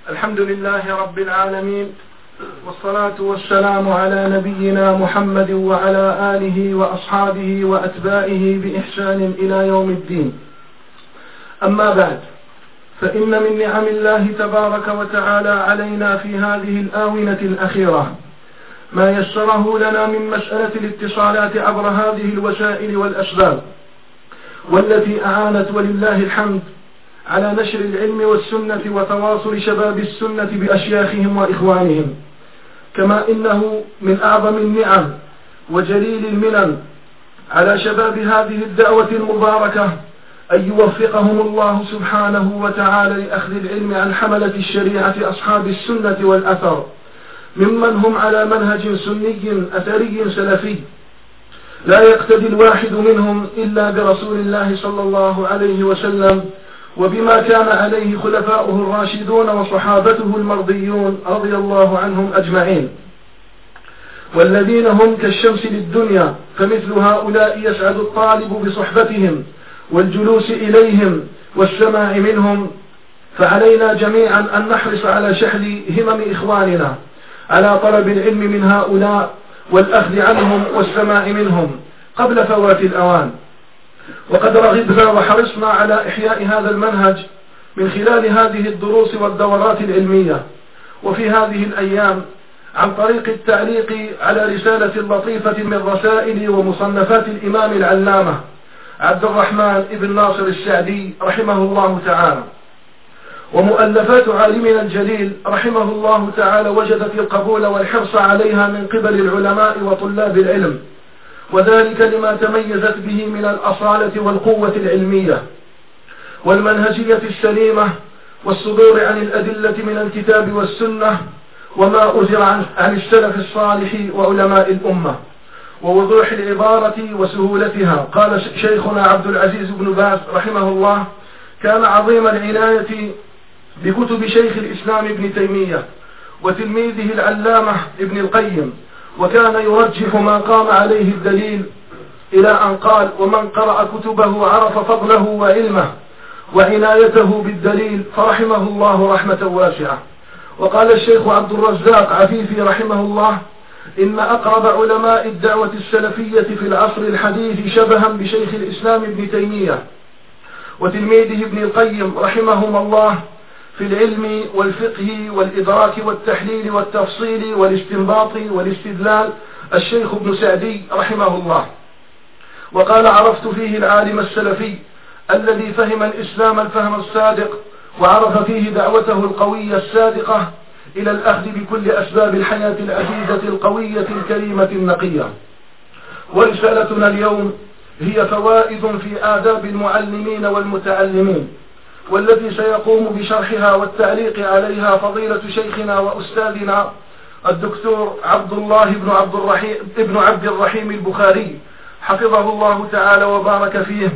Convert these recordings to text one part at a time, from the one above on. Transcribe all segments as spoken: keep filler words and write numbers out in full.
الحمد لله رب العالمين، والصلاة والسلام على نبينا محمد وعلى آله وأصحابه وأتباعه بإحسان إلى يوم الدين. أما بعد، فإن من نعم الله تبارك وتعالى علينا في هذه الآونة الأخيرة ما يسره لنا من مسألة الاتصالات عبر هذه الوسائل والأسباب، والتي أعانت ولله الحمد على نشر العلم والسنة وتواصل شباب السنة بأشياخهم وإخوانهم. كما إنه من أعظم النعم وجليل المنن على شباب هذه الدعوة المباركة أن يوفقهم الله سبحانه وتعالى لأخذ العلم عن حملة الشريعة أصحاب السنة والأثر، ممن هم على منهج سني أثري سلفي لا يقتدي الواحد منهم إلا برسول الله صلى الله عليه وسلم وبما كان عليه خلفاؤه الراشدون وصحابته المرضيون رضي الله عنهم أجمعين، والذين هم كالشمس للدنيا، فمثل هؤلاء يسعد الطالب بصحبتهم والجلوس إليهم والسماع منهم. فعلينا جميعا أن نحرص على شحذ همم إخواننا على طلب العلم من هؤلاء والأخذ عنهم والسماع منهم قبل فوات الأوان. وقد رغبنا وحرصنا على إحياء هذا المنهج من خلال هذه الدروس والدورات العلمية، وفي هذه الأيام عن طريق التعليق على رسالة لطيفة من رسائل ومصنفات الإمام العلامة عبد الرحمن بن ناصر السعدي رحمه الله تعالى. ومؤلفات عالمنا الجليل رحمه الله تعالى وجدت القبول والحرص عليها من قبل العلماء وطلاب العلم، وذلك لما تميزت به من الأصالة والقوة العلمية والمنهجية السليمة والصدور عن الأدلة من الكتاب والسنة وما أزر عن السلف الصالح وعلماء الأمة، ووضوح العبارة وسهولتها. قال شيخنا عبد العزيز بن باز رحمه الله: كان عظيم العناية بكتب شيخ الإسلام ابن تيمية وتلميذه العلامة ابن القيم، وكان يرجح ما قام عليه الدليل، إلى أن قال: ومن قرأ كتبه عرف فضله وعلمه وعنايته بالدليل فرحمه الله رحمة واسعة. وقال الشيخ عبد الرزاق عفيفي رحمه الله: إن أقرب علماء الدعوة السلفية في العصر الحديث شبها بشيخ الإسلام ابن تيمية وتلميذه ابن القيم رحمهما الله في العلم والفقه والإدراك والتحليل والتفصيل والاستنباط والاستدلال الشيخ ابن سعدي رحمه الله. وقال: عرفت فيه العالم السلفي الذي فهم الإسلام الفهم الصادق، وعرف فيه دعوته القوية الصادقة إلى الأخذ بكل أسباب الحياة العزيزة القوية الكريمة النقية. ورسالتنا اليوم هي فوائد في آداب المعلمين والمتعلمين، والتي سيقوم بشرحها والتعليق عليها فضيلة شيخنا وأستاذنا الدكتور عبد الله بن عبد الرحيم ابن عبد الرحيم البخاري حفظه الله تعالى وبارك فيه،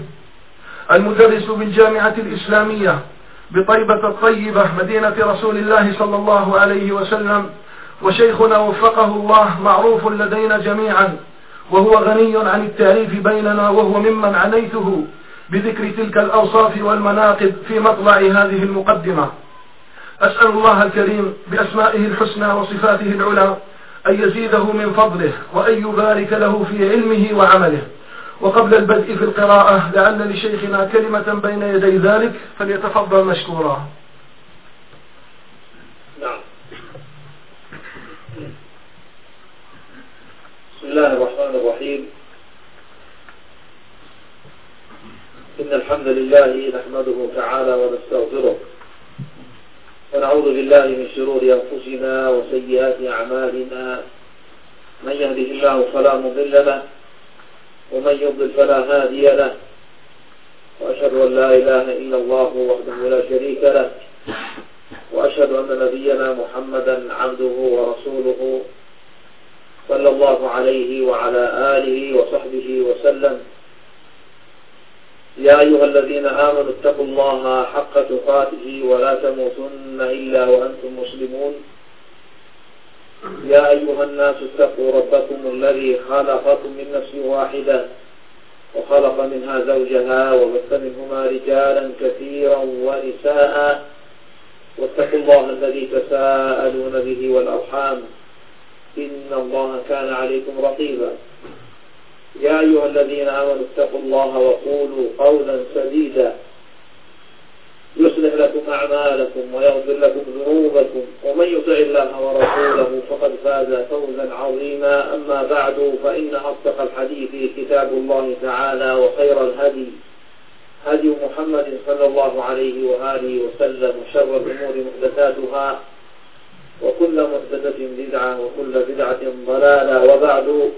المدرس بالجامعة الإسلامية بطيبة الطيبة مدينة رسول الله صلى الله عليه وسلم. وشيخنا وفقه الله معروف لدينا جميعا، وهو غني عن التعريف بيننا، وهو ممن عنيته بذكر تلك الأوصاف والمناقب في مطلع هذه المقدمة. أسأل الله الكريم بأسمائه الحسنى وصفاته العلى أن يزيده من فضله وأن يبارك له في علمه وعمله. وقبل البدء في القراءة لعل لشيخنا كلمة بين يدي ذلك، فليتفضل مشكورا. نعم. بسم الله الرحمن الرحيم. إن الحمد لله نحمده تعالى ونستغفره، ونعوذ بالله من شرور أنفسنا وسيئات أعمالنا، من يهده الله فلا مضل له ومن يضلل فلا هادي له، وأشهد أن لا إله إلا الله وحده لا شريك له، وأشهد أن نبينا محمدا عبده ورسوله صلى الله عليه وعلى آله وصحبه وسلم. يا أيها الذين آمنوا اتقوا الله حق تقاته ولا تموتن إلا وأنتم مسلمون. يا أيها الناس اتقوا ربكم الذي خلقكم من نفس واحدة وخلق منها زوجها وبث منهما رجالا كثيرا ونساء، واتقوا الله الذي تساءلون به والأرحام إن الله كان عليكم رقيبا. يا أيها الذين آمنوا اتقوا الله وقولوا قولا سديدا يصلح لكم أعمالكم ويغفر لكم ذنوبكم ومن يطع الله ورسوله فقد فاز فوزا عظيما. أما بعد فإن أصدق الحديث كتاب الله تعالى وخير الهدي هدي محمد صلى الله عليه وآله وسلم وشر الأمور محدثاتها وكل محدثة بدعة وكل بدعة ضلالة. وبعد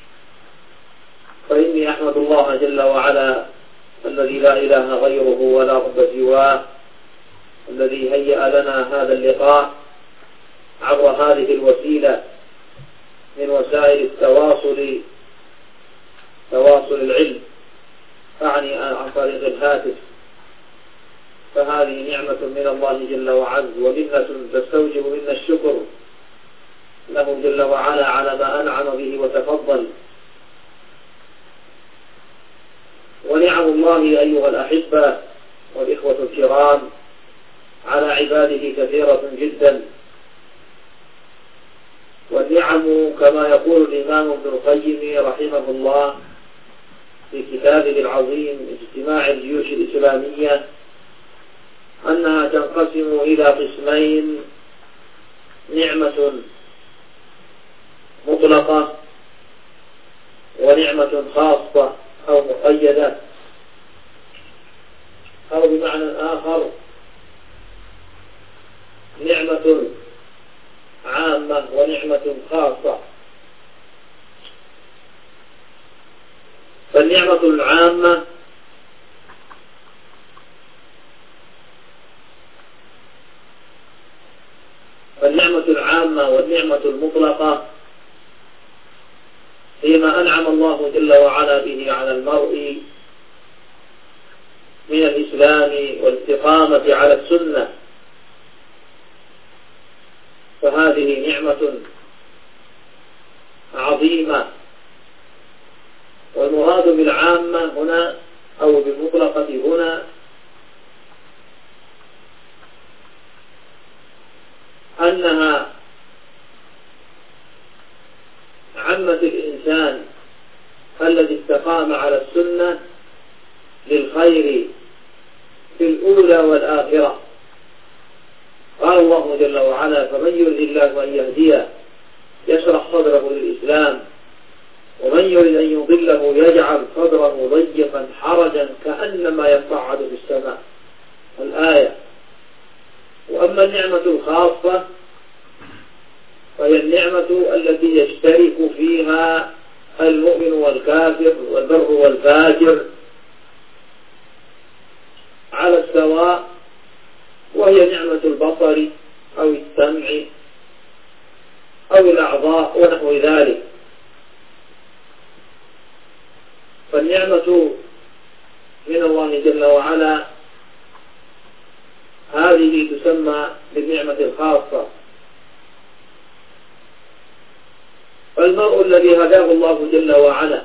فإني أحمد الله جل وعلا الذي لا إله غيره ولا رب سواه الذي هيأ لنا هذا اللقاء عبر هذه الوسيلة من وسائل التواصل تواصل العلم أعني عن طريق الهاتف، فهذه نعمة من الله جل وعز ومنة تستوجب منا الشكر له جل وعلا على ما أنعم به وتفضل. ونعم الله أيها الأحبة والإخوة الكرام على عباده كثيرة جدا، والنعم كما يقول الإمام ابن القيم رحمه الله في كتابه العظيم اجتماع الجيوش الإسلامية أنها تنقسم إلى قسمين: نعمة مطلقة ونعمة خاصة أو مقيدة، أو بمعنى آخر نعمة عامة ونعمة خاصة. فالنعمة العامة فالنعمة العامة والنعمة المطلقة فيما أنعم الله جل وعلا به على المرء من الإسلام والاستقامة على السنة، فهذه نعمة عظيمة. والمراد بالعامة هنا أو بالمطلقة هنا أنها عمت الإنسان الذي استقام على السنة للخير في الأولى والآخرة. قال الله جل وعلا: فمن يرد الله أن يهديه يشرح صدره للإسلام ومن يرد أن يضله يجعل صدره ضيقا حرجا كأنما يصعد في السماء. الآية. وأما النعمة الخاصة فهي النعمة التي يشترك فيها المؤمن والكافر والبر والفاجر على السواء، وهي نعمة البصر أو السمع أو الأعضاء ونحو ذلك. فالنعمة من الله جل وعلا هذه تسمى بالنعمة الخاصة. فالمرء الذي هداه الله جل وعلا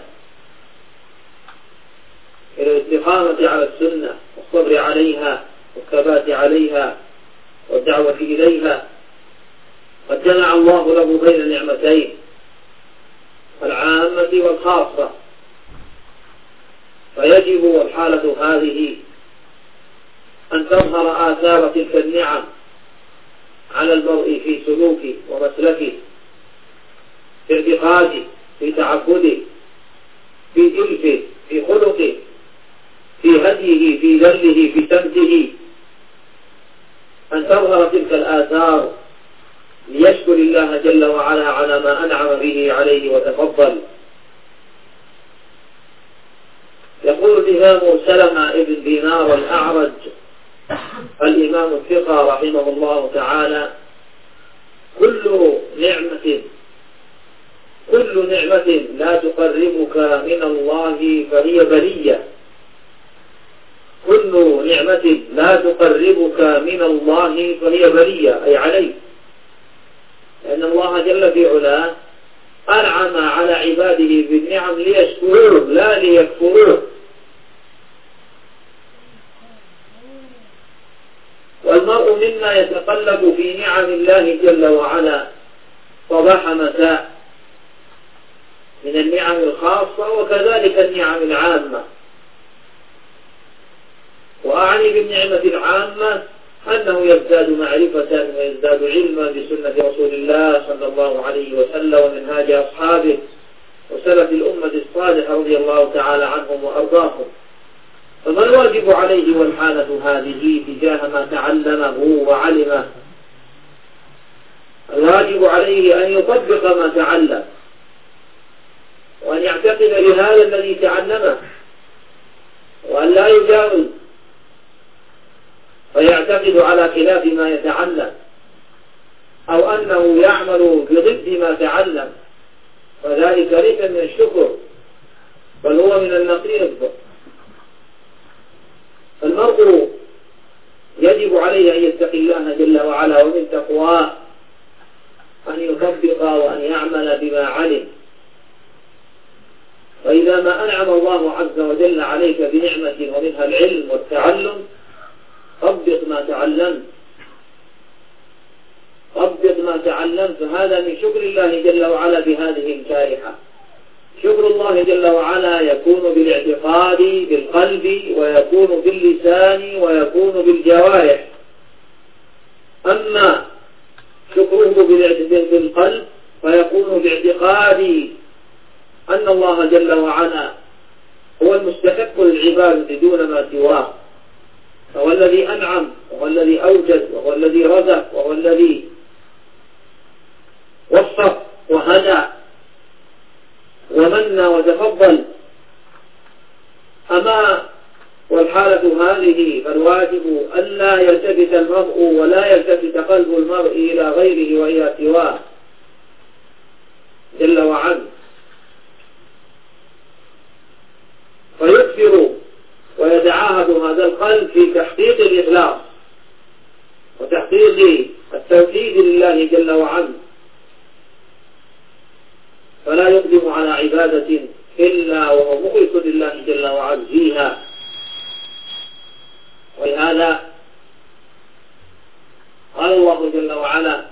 إلى الاستقامة على السنة والصبر عليها والثبات عليها والدعوة إليها، قد جمع الله له بين النعمتين العامة والخاصة، فيجب والحالة هذه أن تظهر آثار تلك النعم على المرء في سلوكه ومسلكه، في اعتقاده، في تعبده، في إلفه، في خلقه، في هديه، في ذله، في سمته، أن تظهر تلك الآثار ليشكر الله جل وعلا على ما أنعم به عليه وتفضل. يقول الإمام سلمة ابن دينار الأعرج الإمام الثقة رحمه الله تعالى: كل نعمة كل نعمة لا تقربك من الله فهي بلية. كل نعمة لا تقربك من الله فهي بلية، أي عليك، لأن الله جل في علاه أنعم على عباده بالنعم ليشكروه لا ليكفروه. والمرء مما يتقلب في نعم الله جل وعلا صباح مساء من النعم الخاصة وكذلك النعم العامة. وأعني بالنعمة العامة أنه يزداد معرفة ويزداد علما بسنة رسول الله صلى الله عليه وسلم ومنهاج أصحابه وسلف الأمة الصالحة رضي الله تعالى عنهم وأرضاهم. فما الواجب عليه والحالة هذه تجاه ما تعلمه وعلمه؟ الواجب عليه أن يطبق ما تعلم وأن يعتقد بهذا الذي تعلمه وأن لا يجاوز فيعتقد على خلاف ما يتعلم أو أنه يعمل بضد ما تعلم، فذلك ليس من الشكر بل هو من النقيض. فالمرء يجب عليه أن يتقي الله جل وعلا ومن تقواه أن يطبق وأن يعمل بما علم. فإذا ما أنعم الله عز وجل عليك بنعمة ومنها العلم والتعلم طبق ما تعلمت طبق ما تعلمت فهذا من شكر الله جل وعلا بهذه الجارحة. شكر الله جل وعلا يكون بالاعتقاد بالقلب ويكون باللسان ويكون بالجوارح. أما شكره بالقلب فيكون باعتقاد أن الله جل وعلا هو المستحق للعبادة دون ما سواه، وهو الذي أنعم وهو الذي أوجد وهو الذي رزق وهو الذي وفق وهدى ومن وتفضل. أما والحالة هذه فالواجب أن لا يلتفت المرء ولا يلتفت قلب المرء إلى غيره وإلى سواه جل وعلا، فيكثر ويتعاهد هذا القلب في تحقيق الإخلاص وتحقيق التوحيد لله جل وعلا، فلا يقدم على عبادة إلا وهو مخلص لله جل وعلا فيها. ولهذا قال الله جل وعلا: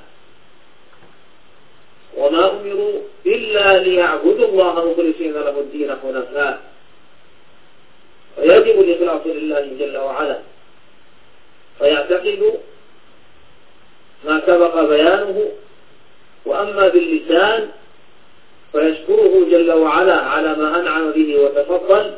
وما أمروا إلا ليعبدوا الله مخلصين له الدين حنفاء. ويجب الإخلاص لله جل وعلا، فيعتقد ما سبق بيانه. وأما باللسان فيشكره جل وعلا على ما أنعم به وتفضل.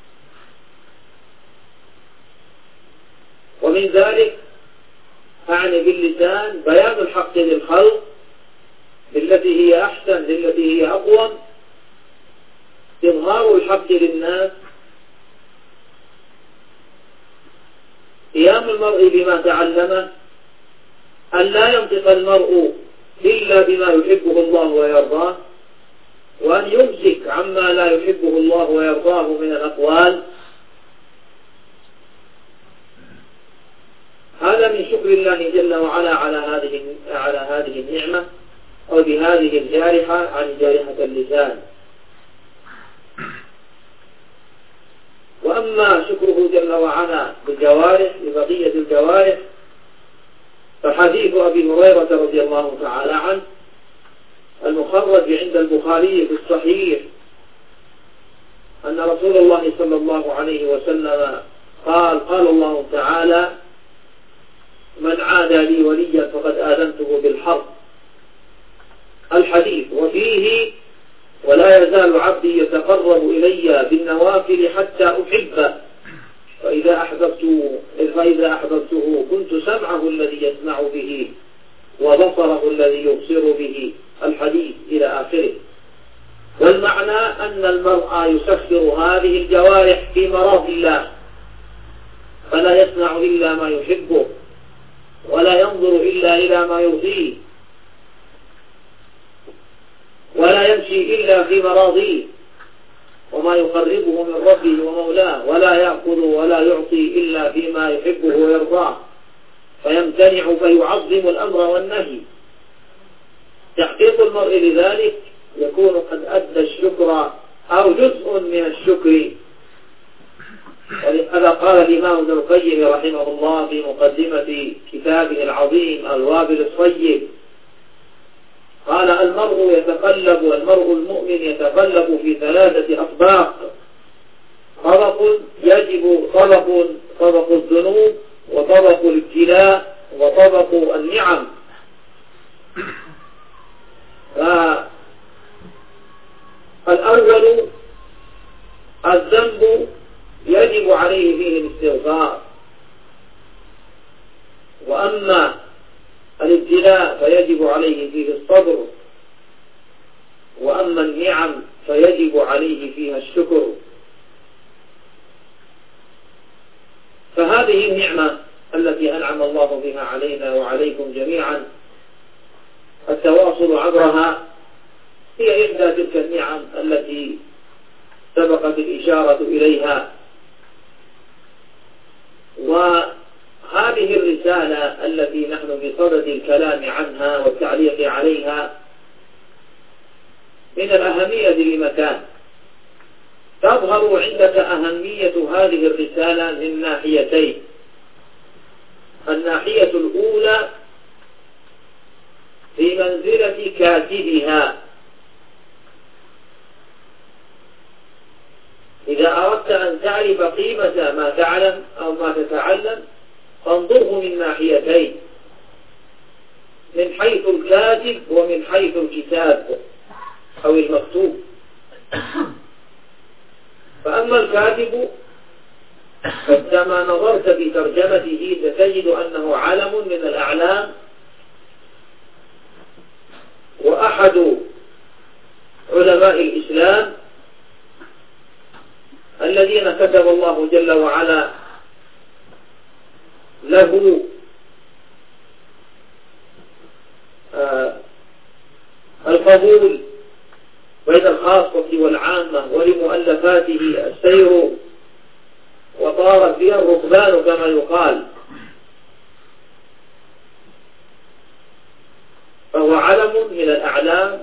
ومن ذلك أعني باللسان بيان الحق للخلق بالتي هي أحسن بالتي هي أقوم، إظهار الحق للناس، قيام المرء بما تعلمه، أن لا ينطق المرء إلا بما يحبه الله ويرضاه، وأن يمسك عما لا يحبه الله ويرضاه من الأقوال. هذا من شكر الله جل وعلا على هذه على هذه النعمة أو بهذه الجارحة عن جارحة اللسان. وأما شكره جل وعلا بالجوارح ببقية الجوارح فحديث أبي هريرة رضي الله تعالى عنه المخرج عند البخاري في الصحيح أن رسول الله صلى الله عليه وسلم قال: قال الله تعالى: من عادى لي وليا فقد آذنته بالحرب. الحديث وفيه: ولا يزال عبدي يتقرب إلي بالنوافل حتى أحبه، فإذا أحببته فإذا أحببته كنت سمعه الذي يسمع به وبصره الذي يبصر به. الحديث إلى آخره. والمعنى أن المرء يسخر هذه الجوارح في مراد الله، فلا يسمع إلا ما يحبه ولا ينظر إلا إلى ما يرضيه ولا يمشي إلا في مراضيه وما يقربه من ربه ومولاه، ولا يأخذ ولا يعطي إلا فيما يحبه ويرضاه، فيمتنع فيعظم الأمر والنهي. تحقيق المرء لذلك يكون قد أدى الشكر أو جزء من الشكر ولهذا قال الإمام ابن القيم رحمه الله في مقدمة كتابه العظيم الوابل الصيب، قال: المرء يتقلب المرء المؤمن يتقلب في ثلاثة أطباق: طبق يجب طبق طبق الذنوب، وطبق الابتلاء، وطبق النعم. فالأول الذنب يجب عليه فيه الاستغفار، وأما الابتلاء فيجب عليه فيه الصبر، وأما النعم فيجب عليه فيها الشكر. فهذه النعمة التي أنعم الله بها علينا وعليكم جميعا التواصل عبرها هي إحدى تلك النعم التي سبقت الإشارة إليها. وهذه الرسالة التي نحن بصدد الكلام عنها والتعليق عليها من الأهمية لمكان. تظهر عندك أهمية هذه الرسالة من ناحيتين: الناحية الأولى في منزلة كاتبها. إذا أردت أن تعرف قيمة ما تعلم أو ما تتعلم فانظره من ناحيتين: من حيث الكاتب ومن حيث الكتاب أو المكتوب. فأما الكاتب فكما نظرت في ترجمته ستجد أنه علم من الأعلام، وأحد علماء الإسلام الذين كتب الله جل وعلا له آه القبول بين الخاصة والعامة، ولمؤلفاته السير وطارت بها الركبان كما يقال. فهو علم من الأعلام.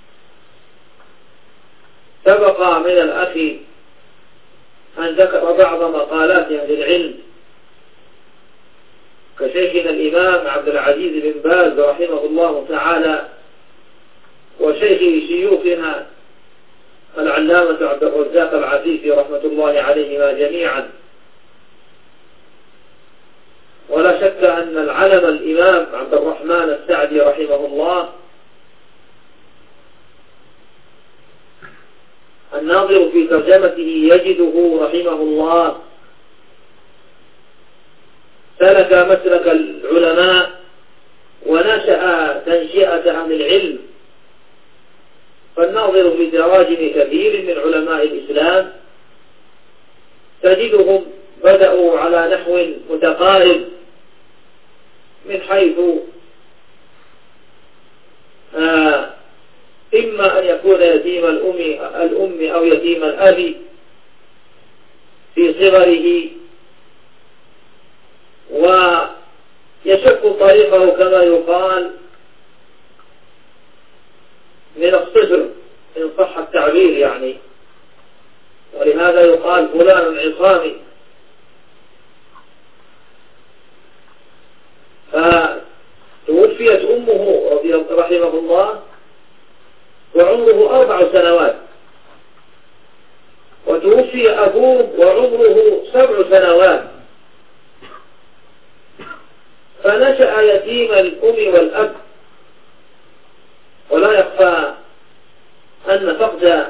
سبق من الأخ أن ذكر بعض مقالات أهل العلم كشيخنا الإمام عبد العزيز بن باز رحمه الله تعالى، وشيخ شيوخنا العلامة عبد الرزاق العفيفي رحمة الله عليهما جميعا. ولا شك أن العلم الإمام عبد الرحمن السعدي رحمه الله الناظر في ترجمته يجده رحمه الله سلك مسلك العلماء ونشأ تنشئة أهل العلم. فالناظر في تراجم كثير من علماء الإسلام تجدهم بدأوا على نحو متقارب من حيث آه إما أن يكون يتيم الأم, الأم أو يتيم الأب في صغره، ويشق طريقه كما يقال من الصفر إن صح التعبير يعني، ولهذا يقال فلان عصامي. فتوفيت أمه رضي الله رحمه الله وعمره أربع سنوات، وتوفي أبوه وعمره سبع سنوات، فنشأ يتيم الأم والأب. ولا يخفى أن فقد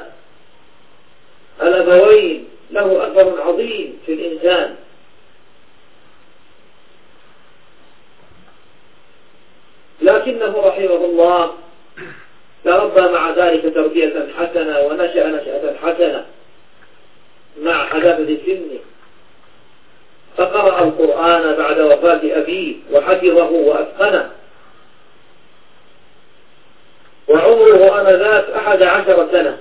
الأبوين له أثر عظيم في الإنسان. لكنه رحمه الله تربى مع ذلك تربية حسنة، ونشأ نشأة حسنة مع حداثة سنه، فقرأ القرآن بعد وفاة أبيه وحفظه وأتقنه، وعمره آنذاك أحد عشر سنة،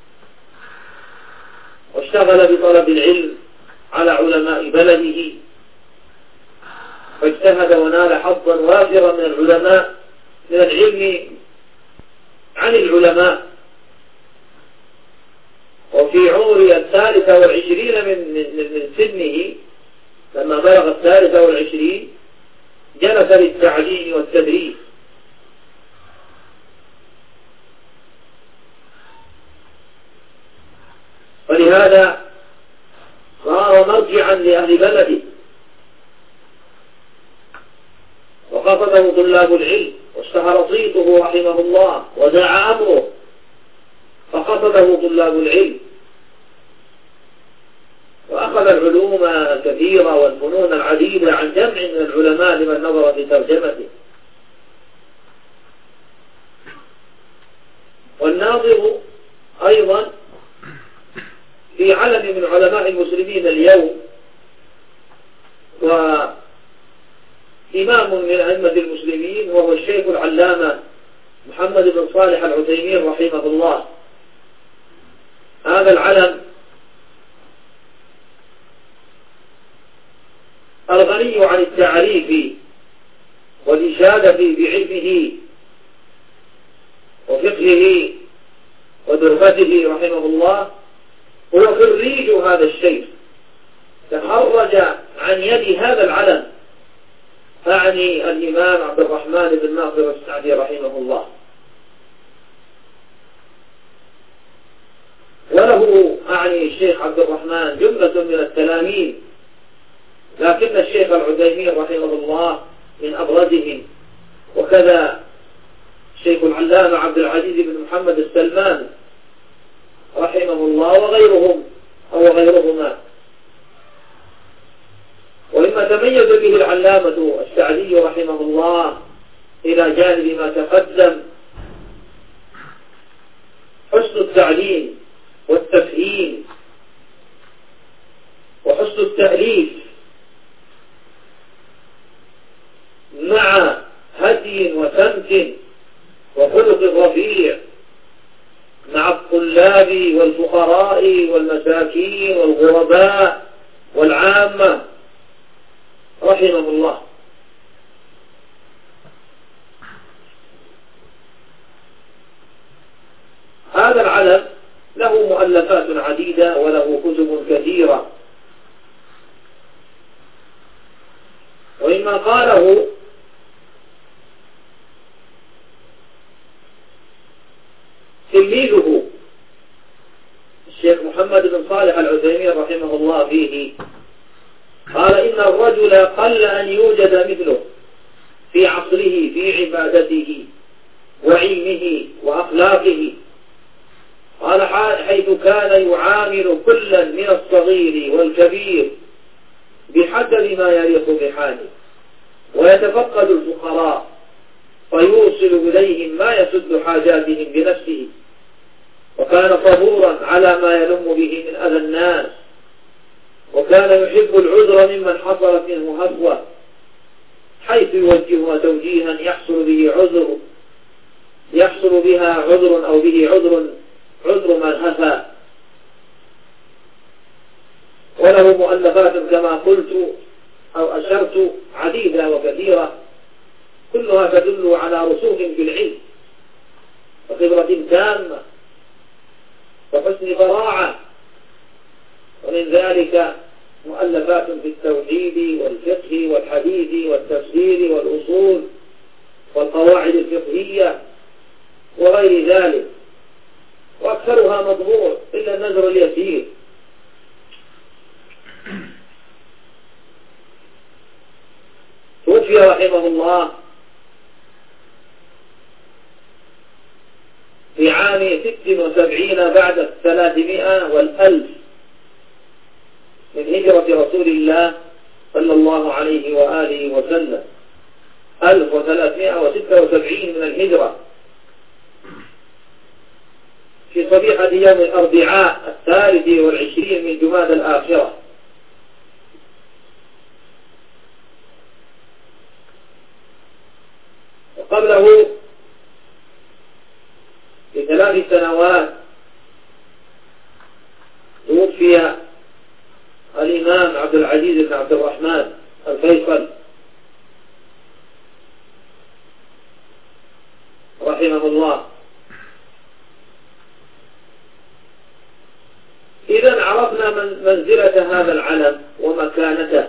واشتغل بطلب العلم على علماء بلده، فاجتهد ونال حظا وافرا من العلماء من العلم عن العلماء. وفي عمر الثالثة والعشرين من, من, من سنه، لما بلغ الثالثة والعشرين جلس للتعليم والتدريس، ولهذا صار مرجعا لأهل بلده، وقصده طلاب العلم، واشتهر صيته رحمه الله، ودعا أمره فقصده طلاب العلم، وأخذ العلوم الكثيرة والفنون العديدة عن جمع من العلماء لمن نظر في ترجمته. والناظر أيضا في علم من علماء المسلمين اليوم، وإمام من أئمة المسلمين، وهو الشيخ العلامة محمد بن صالح العثيمين رحمه الله. هذا العلم الغني عن التعريف والإشادة بعلمه وفقهه ودربته رحمه الله، هو خريج هذا الشيخ، تخرج عن يد هذا العلم، أعني الإمام عبد الرحمن بن ناصر السعدي رحمه الله. وله أعني الشيخ عبد الرحمن جملة من التلاميذ، لكن الشيخ العثيمين رحمه الله من أبرزهم، وكذا الشيخ العلامة عبد العزيز بن محمد السلمان رحمه الله، وغيرهم أو غيرهما. ومما تميز به العلامة السعدي رحمه الله إلى جانب ما تقدم حسن التعليم والتفهيم وحسن التأليف، مع هدي وسمت وخلق رفيع مع الطلاب والفقراء والمساكين والغرباء والعامة رحمه الله. هذا العلم له مؤلفات عديدة وله كتب كثيرة، وإما قاله تلميذه الشيخ محمد بن صالح العثيمين رحمه الله فيه، قال إن الرجل قل أن يوجد مثله في عصره في عبادته وعلمه وأخلاقه. قال حيث كان يعامل كلا من الصغير والكبير بحسب ما يليق بحاله، ويتفقد الفقراء فيوصل إليهم ما يسد حاجاتهم بنفسه، وكان صبورا على ما يلم به من أذى الناس، وكان يحب العذر ممن حصلت منه هفوة، حيث يوجهها توجيها يحصل به عذر يحصل بها عذر أو به عذر عذر من هفى. وله مؤلفات كما قلت أو أشرت عديدة وكثيرة، كلها تدل على رسوخ في العلم وخبرة تامة وحسن براعة. ومن ذلك مؤلفات في التوحيد والفقه والحديث والتفسير والأصول والقواعد الفقهية وغير ذلك، وأكثرها مضمون إلا النذر اليسير. توفي رحمه الله في عام ست وسبعين بعد الثلاثمائة والألف من هجرة رسول الله صلى الله عليه وآله وسلم، ألف وثلاثمائة وستة وسبعين من الهجرة، في صبيحة يوم الأربعاء الثالث والعشرين من جماد الآخرة. وقبله بثلاث سنوات توفي الإمام عبد العزيز بن عبد الرحمن الفيصل رحمه الله. منزلة هذا العلم ومكانته.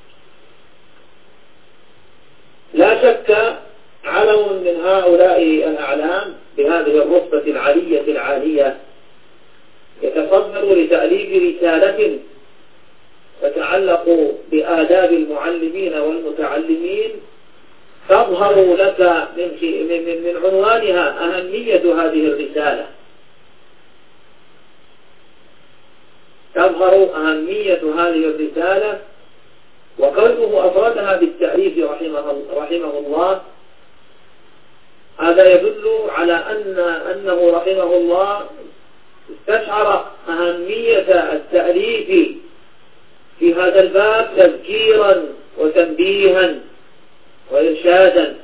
لا شك علم من هؤلاء الأعلام بهذه الرتبة العالية العالية يتصدر لتأليف رسالة تتعلق بآداب المعلمين والمتعلمين، تظهر لك من, من, من عنوانها أهمية هذه الرسالة، تظهر أهمية هذه الرسالة. وقوله أفردها بالتأليف رحمه, رحمه الله، هذا يدل على أن أنه رحمه الله استشعر أهمية التأليف في هذا الباب تذكيرا وتنبيها وإرشادا.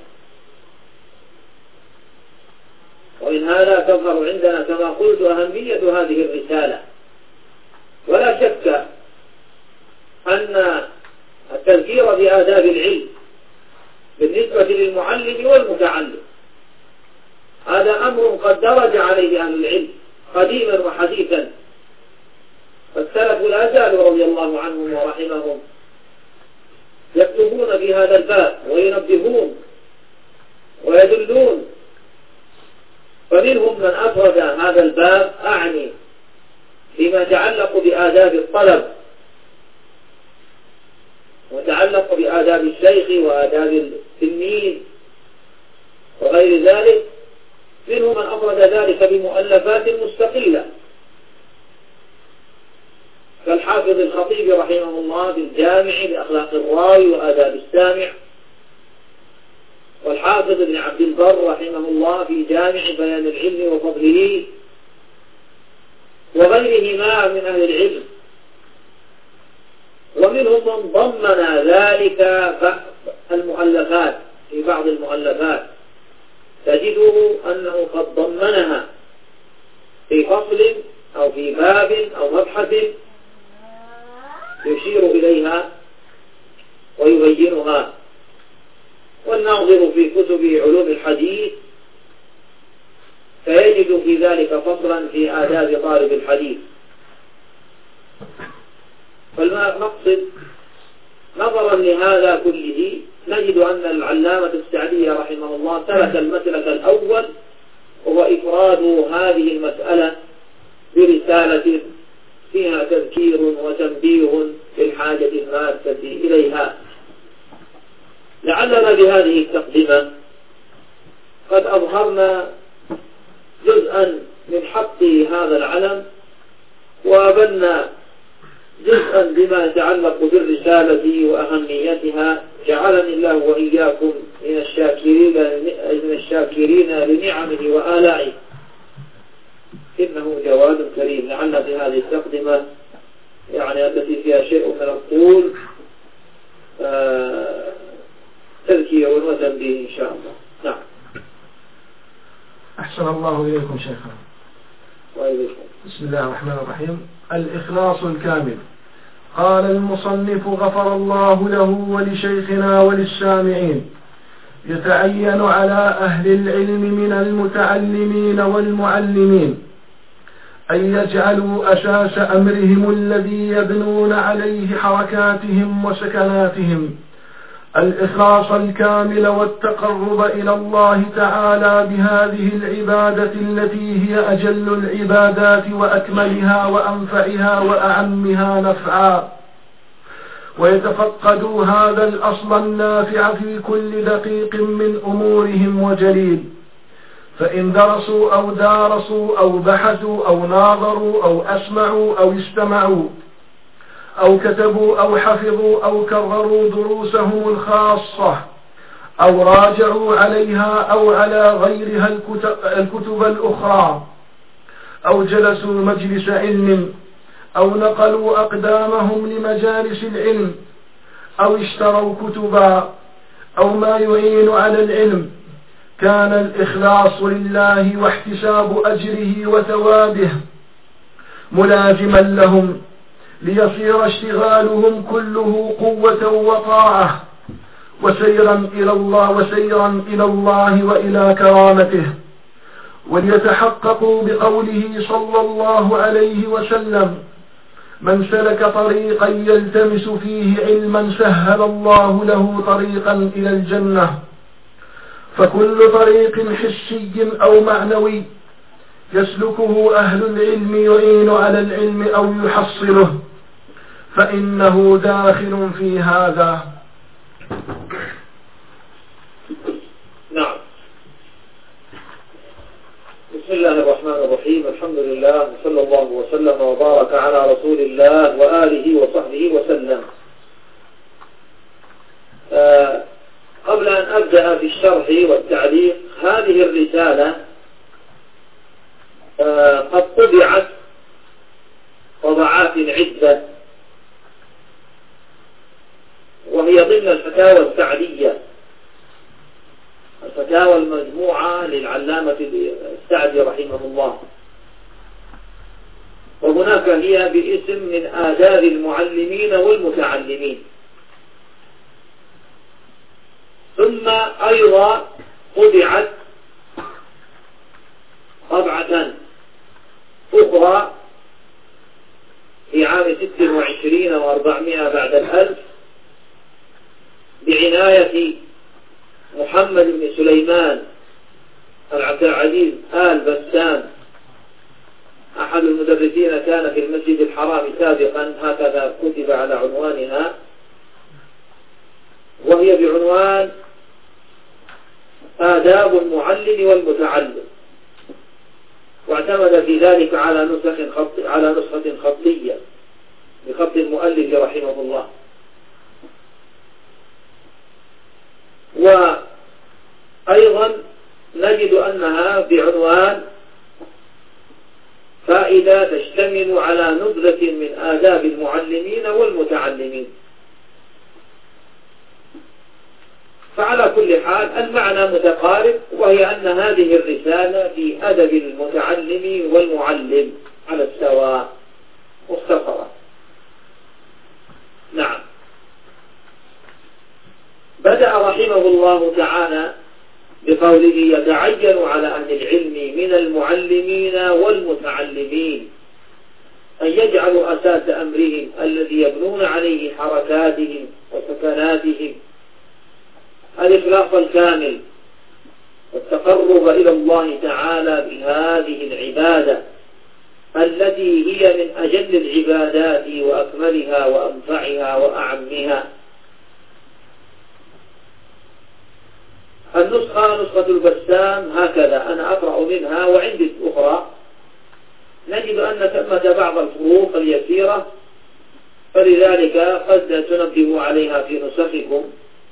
ومن هذا تظهر عندنا كما قلت أهمية هذه الرسالة. ولا شك أن التذكير بآداب العلم بالنسبة للمعلم والمتعلم هذا أمر قد درج عليه أهل العلم قديما وحديثا، فالسلف لا زالوا رضي الله عنهم ورحمهم يكتبون في هذا الباب وينبهون ويدلون. فمنهم من أفرد هذا الباب أعني فيما يتعلق بآداب الطلب وتعلق بآداب الشيخ وآداب التلميذ وغير ذلك، منهم من أفرد ذلك بمؤلفات مستقلة كالحافظ الخطيب رحمه الله بالجامع بأخلاق الراوي وآداب السامع، والحافظ ابن عبد البر رحمه الله في جامع بيان العلم وفضله، وغيرهما من أهل العلم. ومنهم من ضمن ذلك المؤلفات، في بعض المؤلفات تجده أنه قد ضمنها في فصل أو في باب أو مبحث يشير إليها ويبينها. والناظر في كتب علوم الحديث فيجد في ذلك فصلا في آداب طالب الحديث. فالمقصد نظرا لهذا كله نجد أن العلامة السعدي رحمه الله سلك المسلك الأول، وهو إفراد هذه المسألة برسالة فيها تذكير وتنبيه بالحاجة الماسة إليها. لعلنا بهذه التقدمة قد أظهرنا جزءا من حق هذا العلم، وأبنى جزءا بما يتعلق بالرسالة وأهميتها. جعلني الله وإياكم من الشاكرين من الشاكرين لنعمه وآلائه، إنه جواد كريم. لعل بهذه التقدمة يعني التي فيها شيء من الطول آه تذكير وتنبيه إن شاء الله. نعم. أحسن الله إليكم شيخنا. وإليكم. بسم الله الرحمن الرحيم. الإخلاص الكامل. قال المصنف غفر الله له ولشيخنا وللسامعين: يتعين على أهل العلم من المتعلمين والمعلمين أن يجعلوا أساس أمرهم الذي يبنون عليه حركاتهم وسكناتهم الإخلاص الكامل والتقرب إلى الله تعالى بهذه العبادة التي هي أجل العبادات وأكملها وأنفعها وأعمها نفعا، ويتفقدوا هذا الأصل النافع في كل دقيق من أمورهم وجليل. فإن درسوا أو دارسوا أو بحثوا أو ناظروا أو أسمعوا أو استمعوا أو كتبوا أو حفظوا أو كرروا دروسهم الخاصة أو راجعوا عليها أو على غيرها الكتب, الكتب الأخرى أو جلسوا مجلس علم أو نقلوا أقدامهم لمجالس العلم أو اشتروا كتبا أو ما يعين على العلم، كان الإخلاص لله واحتساب أجره وثوابه ملازما لهم، ليصير اشتغالهم كله قوة وطاعة وسيرا إلى الله وسيرا إلى الله وإلى كرامته، وليتحققوا بقوله صلى الله عليه وسلم: من سلك طريقا يلتمس فيه علما سهل الله له طريقا إلى الجنة. فكل طريق حسي أو معنوي يسلكه أهل العلم يعين على العلم أو يحصله فإنه داخل في هذا. نعم. بسم الله الرحمن الرحيم. الحمد لله وصلى الله وسلم وبارك على رسول الله وآله وصحبه وسلم. آه قبل أن أبدأ في الشرح والتعليق، هذه الرسالة آه قد طبعت طبعات عدة، وهي ضمن الفتاوى السعدية، الفتاوى المجموعة للعلامة السعدي رحمه الله، وهناك هي باسم من آداب المعلمين والمتعلمين. ثم أيضا طبعت طبعة أخرى في عام ست وعشرين وأربعمائة بعد الألف بعناية محمد بن سليمان العبد العزيز آل بسام، أحد المدرسين كان في المسجد الحرام سابقا، هكذا كتب على عنوانها، وهي بعنوان آداب المعلم والمتعلم، واعتمد في ذلك على نسخ خط على نسخة خطية بخط المؤلف رحمه الله. وأيضا نجد أنها بعنوان فائدة تشتمل على نبذة من آداب المعلمين والمتعلمين. فعلى كل حال المعنى متقارب، وهي أن هذه الرسالة في أدب المتعلم والمعلم على السواء مختصرة. نعم. بدأ رحمه الله تعالى بقوله: يتعين على أهل العلم من المعلمين والمتعلمين أن يجعلوا أساس أمرهم الذي يبنون عليه حركاتهم وسكناتهم الإخلاص الكامل والتقرب إلى الله تعالى بهذه العبادة التي هي من أجل العبادات وأكملها وأنفعها وأعمها. النسخة نسخة البسام هكذا، أنا أقرأ منها وعندي أخرى، نجد أن ثمة بعض الفروق اليسيرة، فلذلك قد تنبه عليها في نسخكم.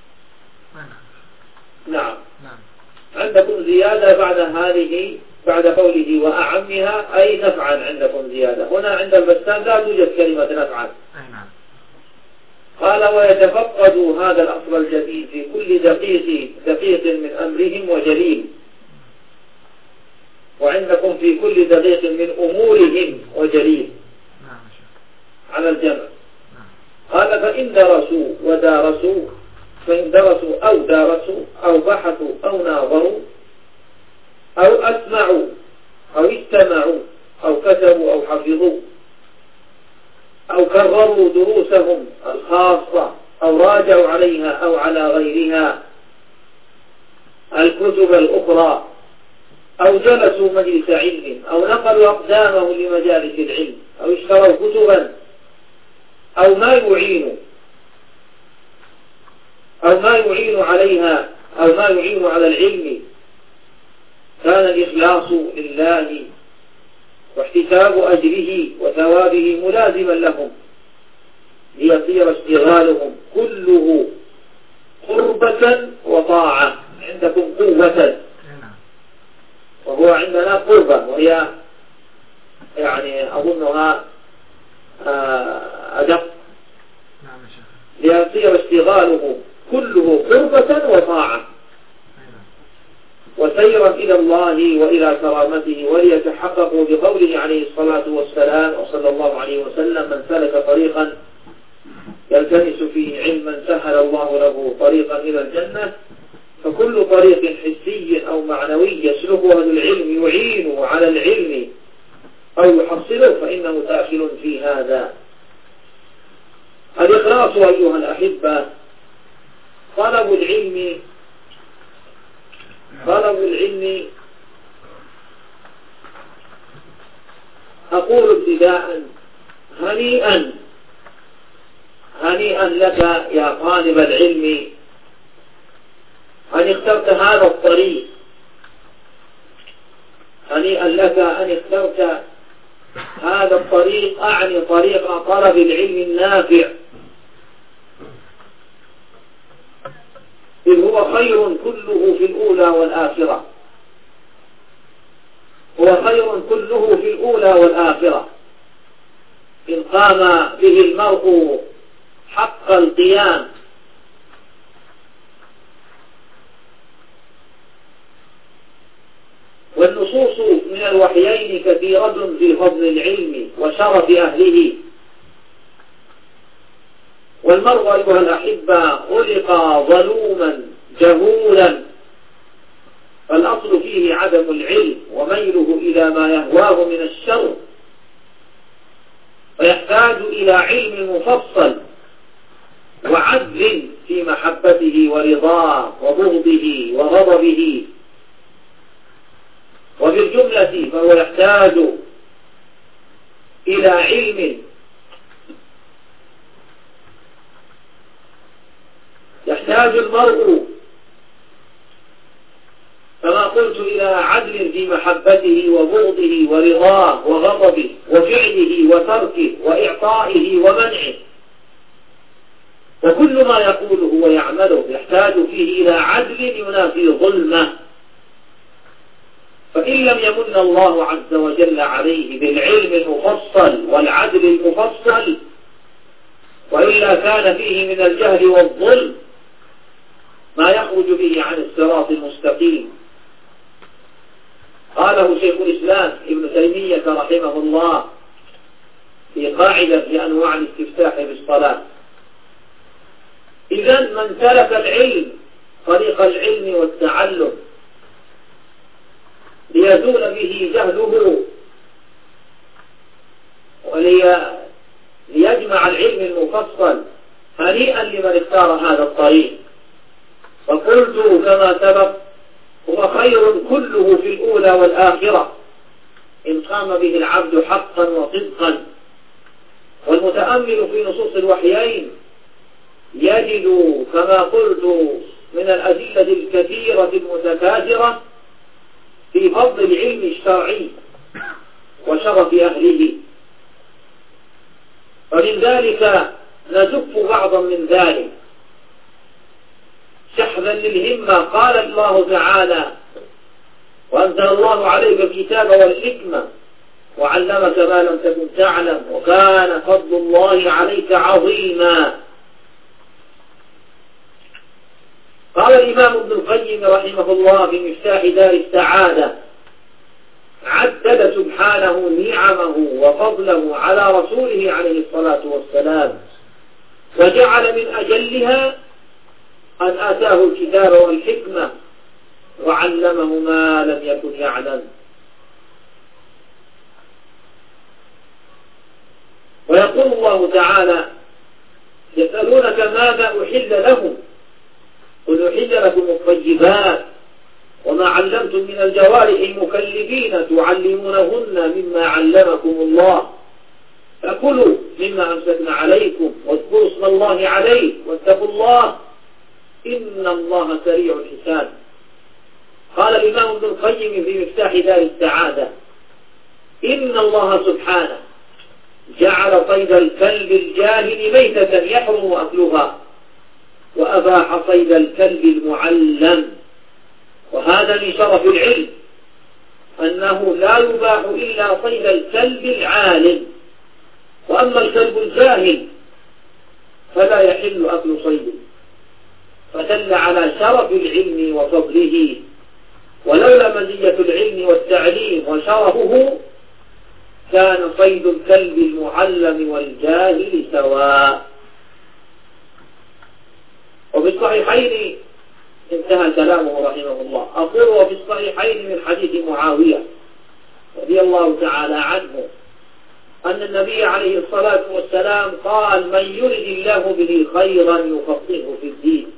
نعم. عندكم زيادة بعد هذه، بعد قوله وأعمها أي نفعا، عندكم زيادة. هنا عند البسام لا توجد كلمة نفعا. قال: ويتفقد هذا الأصل الجديد في كل دقيق دقيق من أمرهم وجليل، وعندكم في كل دقيق من أمورهم وجليل على الجمع. قال: فإن درسوا ودارسوا فإن درسوا أو دارسوا أو بحثوا أو ناظروا أو أسمعوا أو استمعوا أو كتبوا أو حفظوا أو كرروا دروسهم الخاصة أو راجعوا عليها أو على غيرها الكتب الأخرى أو جلسوا مجلس علم أو نقلوا أقدامهم لمجالس العلم أو اشتروا كتبا أو ما يعين أو ما يعين عليها أو ما يعين على العلم، كان الإخلاص لله واحتساب أجره وثوابه ملازما لهم، ليصير اشتغالهم كله قربة وطاعة. عندكم قوة وهو عندنا قربة، وهي يعني أظنها أدق، ليصير اشتغالهم كله قربة وطاعة وسيرا إلى الله وإلى كرامته، وليتحققوا بقوله عليه الصلاة والسلام وصلى الله عليه وسلم: من سلك طريقا يلتمس فيه علما سهل الله له طريقا إلى الجنة. فكل طريق حسي أو معنوي يسلكه أهل العلم يعين على العلم أو يحصله فإنه داخل في هذا. الخلاص أيها الأحبة، طلب العلم طلب العلم أقول ابتداء هنيئا هنيئا لك يا طالب العلم أن اخترت هذا الطريق، هنيئا لك أن اخترت هذا الطريق، أعني طريق طلب العلم النافع، إذ هو خير كله في الأولى والآخرة، هو خير كله في الأولى والآخرة، إن قام به المرء حق القيام. والنصوص من الوحيين كثيرة في فضل العلم وشرف أهله، والمرء أيها الأحبة خلق ظلوما جهولا، فالأصل فيه عدم العلم وميله إلى ما يهواه من الشر، فيحتاج إلى علم مفصل وعدل في محبته ورضاه وبغضه وغضبه، وفي الجملة فهو يحتاج إلى علم يحتاج المرء كما قلت إلى عدل في محبته وبغضه ورضاه وغضبه وفعله وتركه وإعطائه ومنعه، وكل ما يقوله ويعمله يحتاج فيه إلى عدل ينافي ظلمه، فإن لم يمن الله عز وجل عليه بالعلم المفصل والعدل المفصل، وإلا كان فيه من الجهل والظلم ما يخرج به عن الصراط المستقيم. قاله شيخ الإسلام ابن تيمية رحمه الله في قاعدة لأنواع الاستفتاح بالصلاة: إذن من ترك العلم طريق العلم والتعلم ليزول به جهله وليجمع العلم المفصل، هنيئا لمن اختار هذا الطريق. وقلت كما سبق هو خير كله في الأولى والآخرة، إن قام به العبد حقا وصدقا. والمتأمل في نصوص الوحيين يجد كما قلت من الأدلة الكثيرة المتكاثرة في فضل العلم الشرعي وشرف أهله، ومن ذلك نزف بعضا من ذلك شحذا للهمة. قال الله تعالى: وأنزل الله عليك الكتاب والحكمة وعلمك ما لم تكن تعلم وكان فضل الله عليك عظيما. قال الإمام ابن القيم رحمه الله في مفتاح دار السعادة: عدد سبحانه نعمه وفضله على رسوله عليه الصلاة والسلام، وجعل من أجلها أن آتاه الكتاب والحكمة وعلمه ما لم يكن يعلم. ويقول الله تعالى: يسألونك ماذا أحل لهم قل أحل لكم الطيبات وما علمتم من الجوارح المكلبين تعلمونهن مما علمكم الله فكلوا مما أمسكنا عليكم واذكروا اسم الله عليه واتقوا الله إن الله سريع الحساب. قال الإمام ابن القيم في مفتاح دار السعادة: إن الله سبحانه جعل صيد الكلب الجاهل ميتة يحرم أكلها، وأباح صيد الكلب المعلم، وهذا من شرف العلم أنه لا يباح إلا صيد الكلب العالم، وأما الكلب الجاهل فلا يحل أكل صيده، فدل على شرف العلم وفضله. ولولا مزية العلم والتعليم وشرفه كان صيد الكلب المعلم والجاهل سواء. وفي الصحيحين انتهى كلامه رحمه الله. أقول وفي الصحيحين من حديث معاوية رضي الله تعالى عنه أن النبي عليه الصلاة والسلام قال: من يرد الله به خيرا يفقهه في الدين.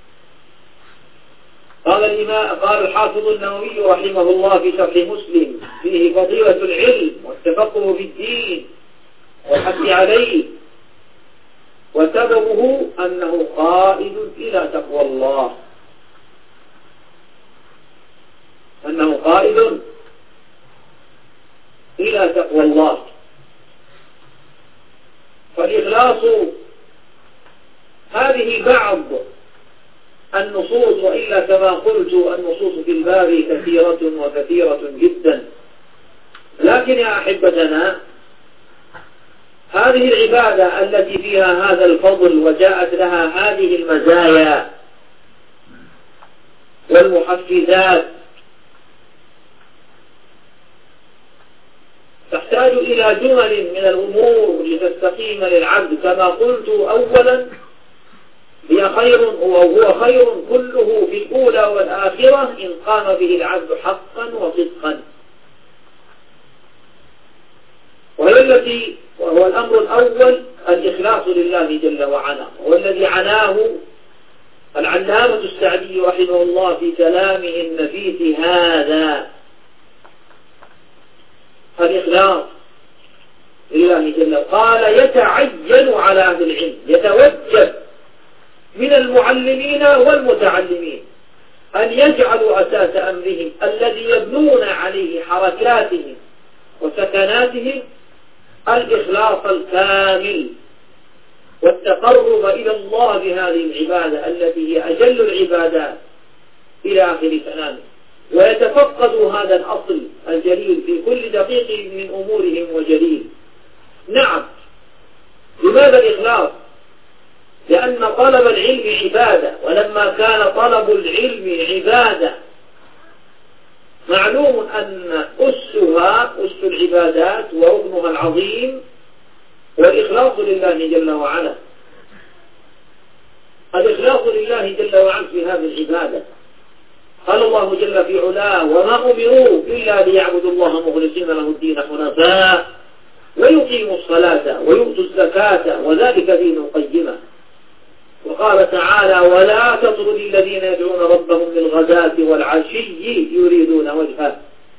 قال الإمام قال الحافظ النووي رحمه الله في شرح مسلم: فيه فضيلة العلم والتفقه في الدين والحث عليه، وسببه أنه قائد إلى تقوى الله، أنه قائد إلى تقوى الله. فالإخلاص هذه بعض النصوص، وإلا كما قلت النصوص في الباب كثيرة وكثيرة جدا. لكن يا أحبتنا، هذه العبادة التي فيها هذا الفضل وجاءت لها هذه المزايا والمحفزات تحتاج إلى جمل من الأمور لتستقيم للعبد. كما قلت أولا، هي خير وهو خير كله في الأولى والآخرة إن قام به العبد حقا وصدقا. وهي التي وهو الأمر الأول الإخلاص لله جل وعلا، والذي عناه العلامة السعدي رحمه الله في كلامه النفيس هذا: الإخلاص لله جل وعلا. قال: يتعين على أهل العلم، يتوجب من المعلمين والمتعلمين أن يجعلوا أساس أمرهم الذي يبنون عليه حركاتهم وسكناتهم الإخلاص الكامل والتقرب إلى الله بهذه العبادة التي هي أجل العبادات إلى آخر كلامه، ويتفقدوا هذا الأصل الجليل في كل دقيق من أمورهم وجليل. نعم، لماذا الإخلاص؟ لأن طلب العلم عبادة، ولما كان طلب العلم عبادة معلوم أن أسها أس العبادات وركنها العظيم والإخلاص لله جل وعلا. الإخلاص لله جل وعلا في هذه العبادة. قال الله جل في علاه: وما أمروا إلا ليعبدوا الله مخلصين له الدين حنفاء ويقيموا الصلاة ويؤتوا الزكاة وذلك دين القيمة. وقال تعالى: ولا تطرد الذين يدعون ربهم بالغداة والعشي يريدون وجهه.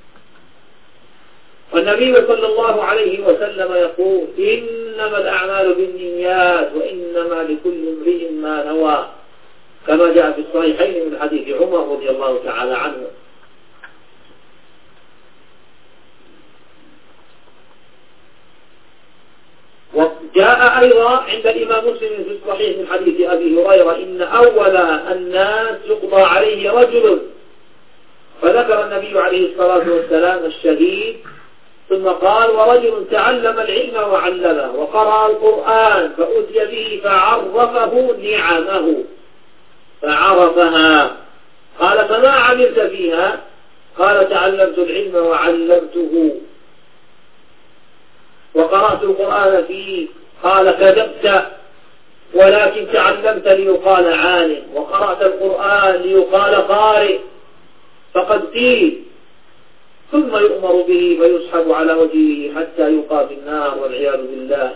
والنبي صلى الله عليه وسلم يقول: إنما الأعمال بالنيات وإنما لكل امرئ ما نوى، كما جاء في الصحيحين من حديث عمر رضي الله تعالى عنه. وجاء أيضا عند الإمام مسلم في الصحيح من حديث أبي هريرة: إن أول الناس يقضى عليه رجل، فذكر النبي عليه الصلاة والسلام الشهيد، ثم قال: ورجل تعلم العلم وعلمه وقرأ القرآن فأتي به فعرفه نعمه فعرفها. قال: فما عملت فيها؟ قال: تعلمت العلم وعلمته وقرأت القرآن فيه. قال: كذبت، ولكن تعلمت ليقال عالم، وقرأت القرآن ليقال قارئ، فقد قيل. ثم يؤمر به فيسحب على وجهه حتى يلقى في النار والعياذ بالله.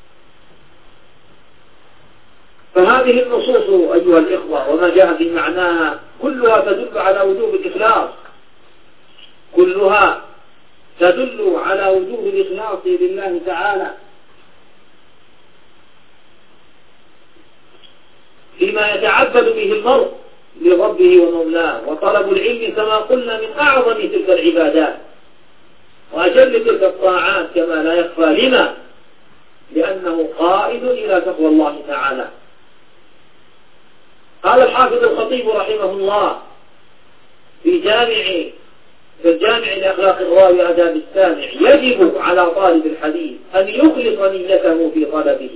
فهذه النصوص أيها الإخوة وما جاء في معناها كلها تدل على وجوب الإخلاص، كلها تدل على وجوب الإخلاص لله تعالى فيما يتعبد به المرء لربه ومولاه. وطلب العلم كما قلنا من أعظم تلك العبادات وأجل تلك الطاعات كما لا يخفى لنا، لأنه قائد إلى تقوى الله تعالى. قال الحافظ الخطيب رحمه الله في جامع في الجامع لأخلاق الراوي آداب السامع: يجب على طالب الحديث أن يخلص نيته في طلبه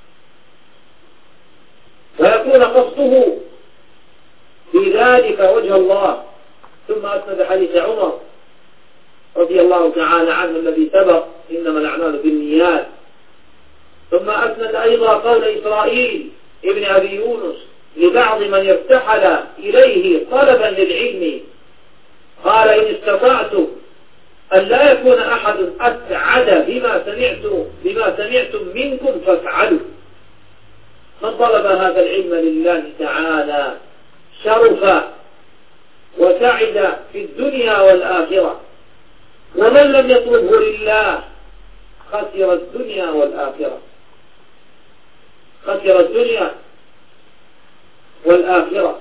ويكون قصده في ذلك وجه الله. ثم أسند حديث عمر رضي الله تعالى عنه الذي سبق: إنما الأعمال بالنيات. ثم أسند أيضا قول إسرائيل ابن أبي يونس لبعض من ارتحل إليه طلبا للعلم، قال: إن استطعت أن لا يكون أحد أسعد بما سمعتم بما سمعتم منكم فافعلوا. من طلب هذا العلم لله تعالى شرف وسعد في الدنيا والآخرة، ومن لم يطلبه لله خسر الدنيا والآخرة، خسر الدنيا والآخرة.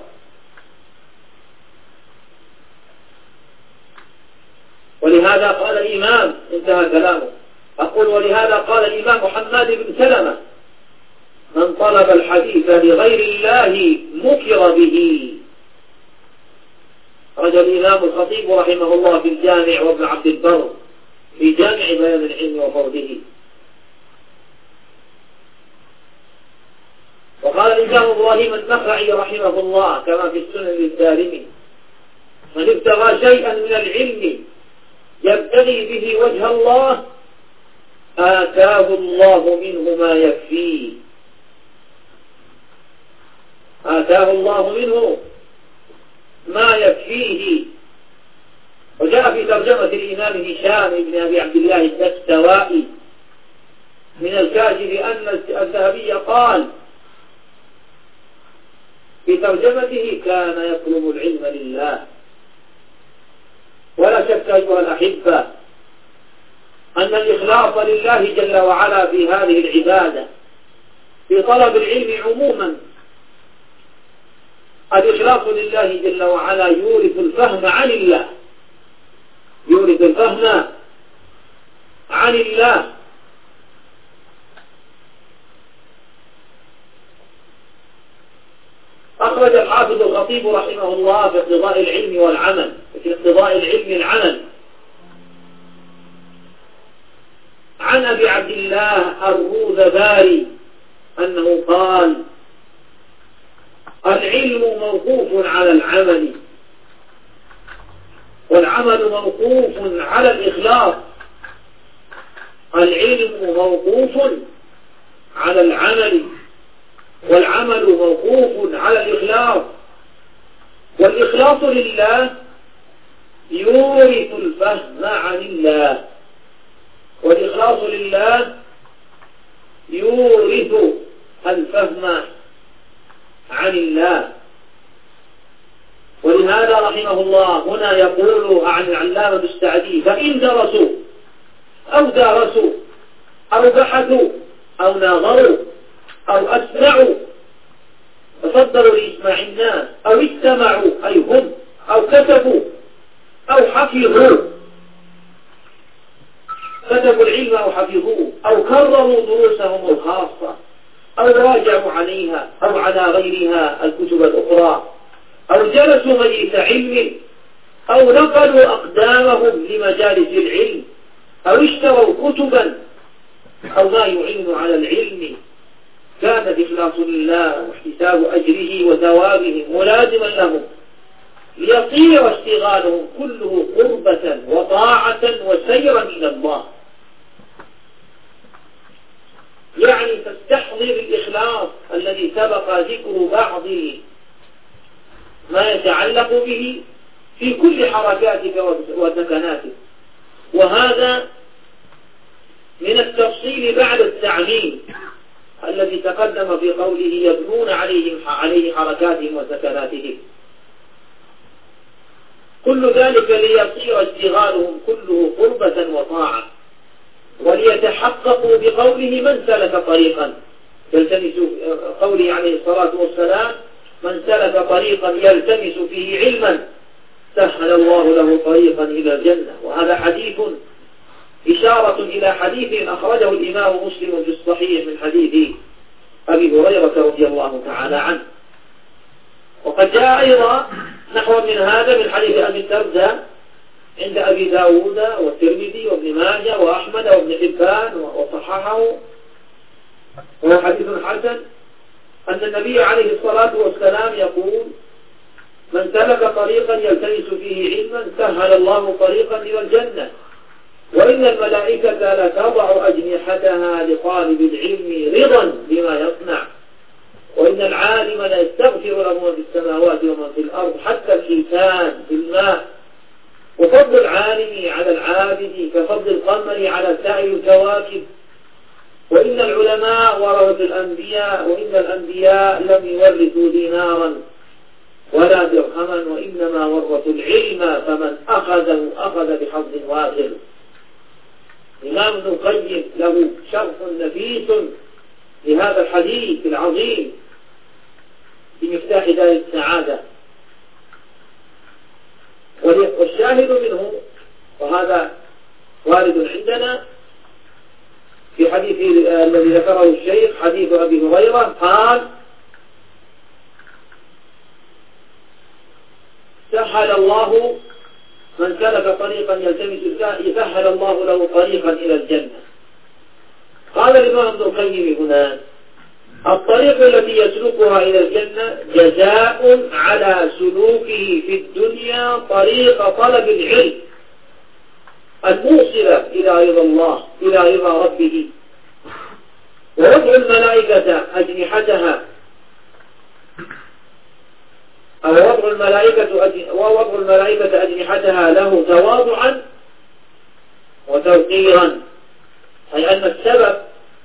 ولهذا قال الإمام، انتهى كلامه، أقول ولهذا قال الإمام محمد بن سلمة: من طلب الحديث لغير الله مكر به. رجع الإمام الخطيب رحمه الله في الجامع، وابن عبد البر في جامع بيان العلم وفضله. وقال الإمام إبراهيم النخعي رحمه الله كما في السنن للدارمي: من ابتغى شيئا من العلم يبتغي به وجه الله آتاه الله منه ما يكفيه، آتاه الله منه ما يكفيه. وجاء في ترجمة الإمام هشام بن أبي عبد الله الدستوائي من الكاشف أن الذهبي قال في ترجمته: كان يطلب العلم لله. ولا شك أيها الأحبة أن الإخلاص لله جل وعلا في هذه العبادة في طلب العلم عموما، الإخلاص لله جل وعلا يورث الفهم عن الله، يورث الفهم عن الله. أخرج الحافظ الخطيب رحمه الله في اقتضاء العلم والعمل، في اقتضاء العلم العمل، عن أبي عبد الله الروذباري أنه قال: العلم موقوف على العمل، والعمل موقوف على الإخلاص. العلم موقوف على العمل، والعمل موقوف على الإخلاص. والإخلاص لله يورث الفهم عن الله، والإخلاص لله يورث الفهم عن الله. ولهذا رحمه الله هنا يقول عن العلامة السعدي: فإن درسوا أو دارسوا أو بحثوا أو ناظروا أو أسمعوا تصدروا لإسماع الناس، أو استمعوا أي هم، أو كتبوا أو حفظوا، كتبوا العلم أو حفظوه، أو كرروا دروسهم الخاصة، أو راجعوا عليها أو على غيرها الكتب الأخرى، أو جلسوا مجلس علم، أو نقلوا أقدامهم لمجالس العلم، أو اشتروا كتبا أو ما يعين على العلم، كان الإخلاص لله واحتساب أجره وثوابه ملازما لهم، ليصير اشتغالهم كله قربة وطاعة وسيرا إلى الله. يعني تستحضر الإخلاص الذي سبق ذكر بعض ما يتعلق به في كل حركاتك وسكناتك، وهذا من التفصيل بعد التعميم الذي تقدم في قوله: يبنون عليهم عليه حركاتهم وسكناتهم. كل ذلك ليصير اشتغالهم كله قربة وطاعة، وليتحققوا بقوله: من سلك طريقا يلتمس، قوله عليه الصلاة والسلام: من سلك طريقا يلتمس فيه علما سهل الله له طريقا إلى الجنة. وهذا حديث إشارة إلى حديث أخرجه الإمام مسلم في الصحيح من حديث أبي هريرة رضي الله تعالى عنه. وقد جاء أيضا نحو من هذا من حديث أبي الدرداء عند أبي داود والترمذي وابن ماجه وأحمد وابن حبان وصححه، وهو حديث حسن، أن النبي عليه الصلاة والسلام يقول: من سلك طريقا يلتمس فيه علما سهل الله طريقا إلى الجنة، وإن الملائكة لتضع أجنحتها لطالب العلم رضا بما يصنع، وإن العالم لا يستغفر له من في السماوات ومن في الأرض حتى الحيتان في الماء. وفضل العالم على العالم العابد كفضل القمر على سائر الكواكب، وإن العلماء ورثة الأنبياء، وإن الأنبياء لم يورثوا دينارا ولا درهما، وإنما ورثوا العلم، فمن أخذه أخذ بحظ وافر. الإمام ابن القيم له شرح نفيس لهذا الحديث العظيم في مفتاح دار السعادة، والشاهد منه، وهذا وارد عندنا في حديث الذي ذكره الشيخ، حديث أبي هريرة قال: سهل الله من سلك طريقا يلتمس يسهل الله له طريقا إلى الجنة. قال الإمام ابن القيم هنا: الطريق التي يسلكها إلى الجنة جزاء على سلوكه في الدنيا طريق طلب العلم الموصلة إلى رضا الله، إلى رضا ربه. ووضع الملائكة أجنحتها أو وضع الملائكة أجن... ووضع الملائكة أجنحتها له تواضعا وتوقيرا، أي أن السبب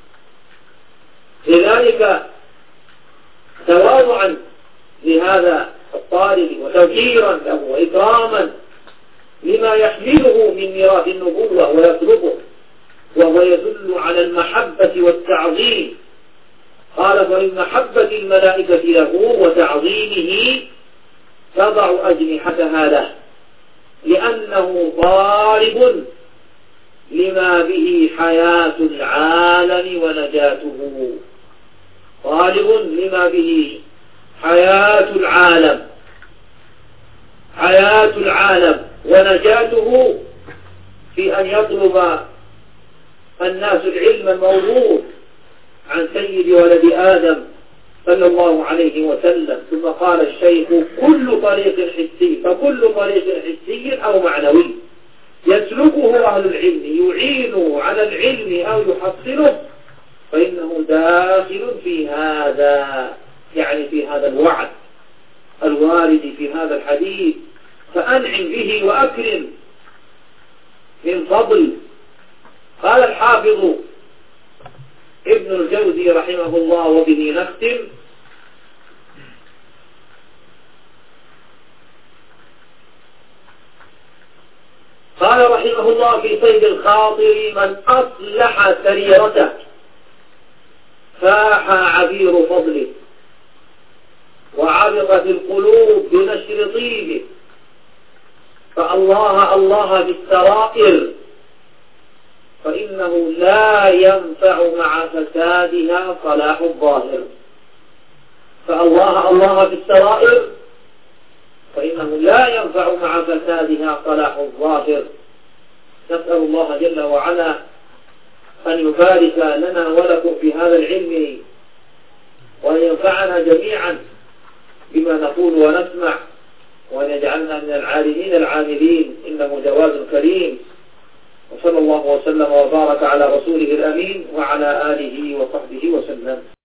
لذلك تواضعا لهذا الطالب وتوقيرا له وإكراما لما يحمله من ميراث النبوة ويطلبه، وهو يدل على المحبة والتعظيم. قال: فمن محبة الملائكة له وتعظيمه تضع أجنحتها له، لأنه طالب لما به حياة العالم ونجاته، طالب لما به حياة العالم حياة العالم ونجاته، في أن يطلب الناس العلم الموروث عن سيد ولد آدم صلى الله عليه وسلم. ثم قال الشيخ: كل طريق حسي، فكل طريق حسي أو معنوي يسلكه أهل العلم يعين على العلم أو يحصله، فإنه داخل في هذا، يعني في هذا الوعد الوارد في هذا الحديث. فأنعم به وأكرم من فضل. قال الحافظ ابن الجوزي رحمه الله، وبه نختم: قال رحمه الله في صيد الخاطر: من أصلح سريرته فاح عبير فضله، وعبرت القلوب بنشر طيبه، فالله الله بالسرائر، فإنه لا ينفع مع فسادها صلاح الظاهر. فالله الله بالسرائر، فإنه لا ينفع مع فسادها صلاح الظاهر. نسأل الله جل وعلا أن يبارك لنا ولكم في هذا العلم، وأن ينفعنا جميعا بما نقول ونسمع، وأن يجعلنا من العالمين العاملين، إنه جواد كريم. وصلى الله وسلم وبارك على رسوله الأمين وعلى آله وصحبه وسلم.